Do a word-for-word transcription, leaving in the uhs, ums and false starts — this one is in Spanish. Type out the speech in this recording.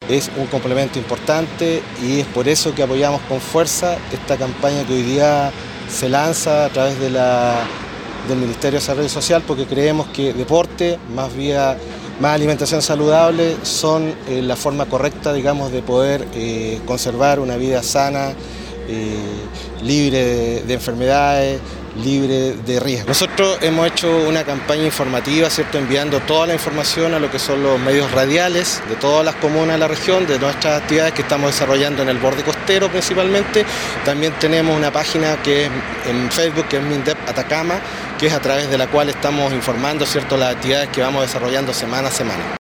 es un complemento importante y es por eso que apoyamos con fuerza esta campaña que hoy día se lanza a través de la, del Ministerio de Desarrollo Social, porque creemos que deporte más vía, más alimentación saludable son eh, la forma correcta, digamos, de poder eh, conservar una vida sana, eh, libre de, de enfermedades, libre de riesgo. Nosotros hemos hecho una campaña informativa, ¿cierto?, enviando toda la información a lo que son los medios radiales de todas las comunas de la región, de nuestras actividades que estamos desarrollando en el borde costero principalmente. También tenemos una página que es en Facebook, que es MINDEP Atacama, que es a través de la cual estamos informando, ¿cierto?, las actividades que vamos desarrollando semana a semana.